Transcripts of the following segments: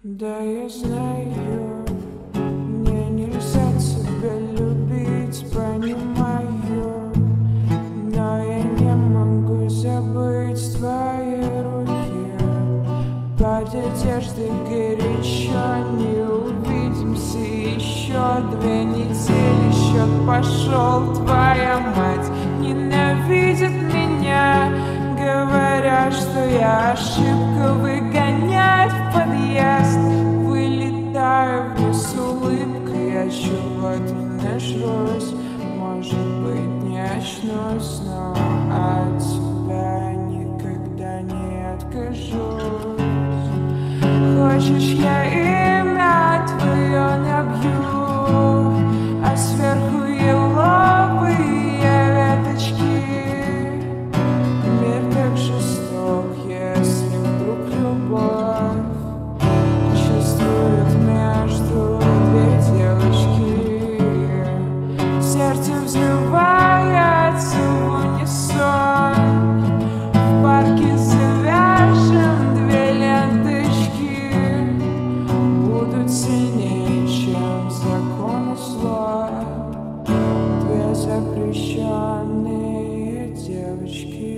Да, я знаю, мне нельзя тебя любить, понимаю, но я не могу забыть твои руки. Под одеждой горячо, не увидимся еще 2 недели. Счет пошел, твоя мать ненавидит меня, говоря, что я ошибка, выгоняет в подъезд. Вылетаю вниз с улыбкой, я чего-то нажрусь, может быть, не очнусь, но от тебя никогда не откажусь. Хочешь, я имя твое набью, а сверху еловые веточки. Мир так жесток, если вдруг любовь чувствует между 2 девочки. Сердце взрывается в унисон, в парке завяжем 2 ленточки. Будут сильнее, чем закон и зло, 2 запрещенные девочки.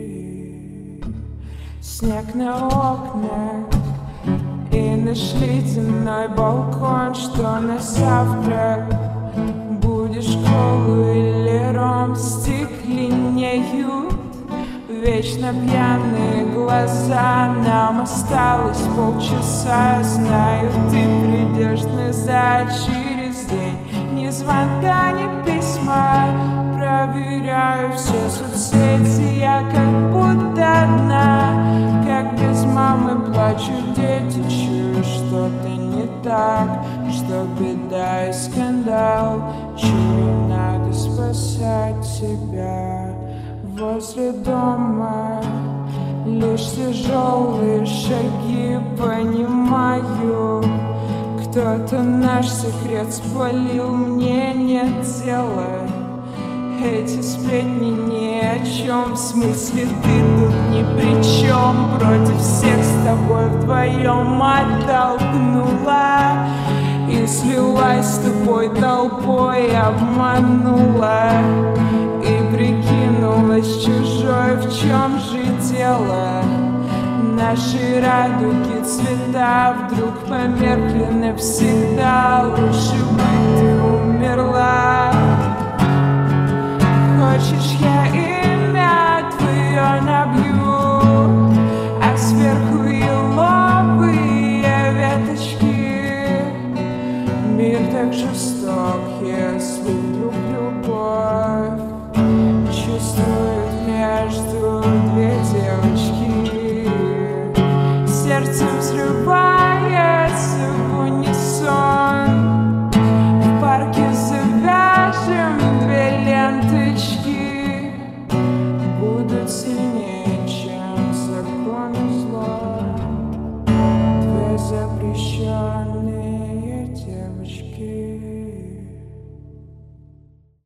Снег на окнах и наш ледяной балкон. Что на завтрак будешь, колу или ром? Стекленеют вечно пьяные глаза. Нам осталось полчаса, знаю, ты придешь назад через день. Ни звонка, ни письма, проверяю все соцсети, я как будто одна, как без мамы плачут дети. Чую, что-то не так, что беда и скандал. Чую, надо спасать тебя. Возле дома лишь тяжелые шаги, понимаю, кто-то наш секрет спалил, мне нет дела. Эти сплетни ни о чем, в смысле ты тут ни при чем. Против всех с тобой вдвоем оттолкнула и слилась с тобой толпой, обманула и прикинулась чужой. В чем же дело? Наши радуги, цвета вдруг померкли навсегда. Лучше бы ты умерла. Хочешь, я имя твое набью, а сверху еловые веточки. Мир так жесток, если вдруг любовь чувствует между 2 девочки. Сердце взрывает